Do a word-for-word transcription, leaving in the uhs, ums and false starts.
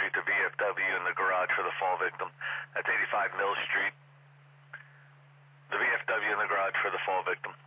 locate the V F W in the garage for the fall victim. That's eighty-five Mill Street. The V F W in the garage for the fall victim.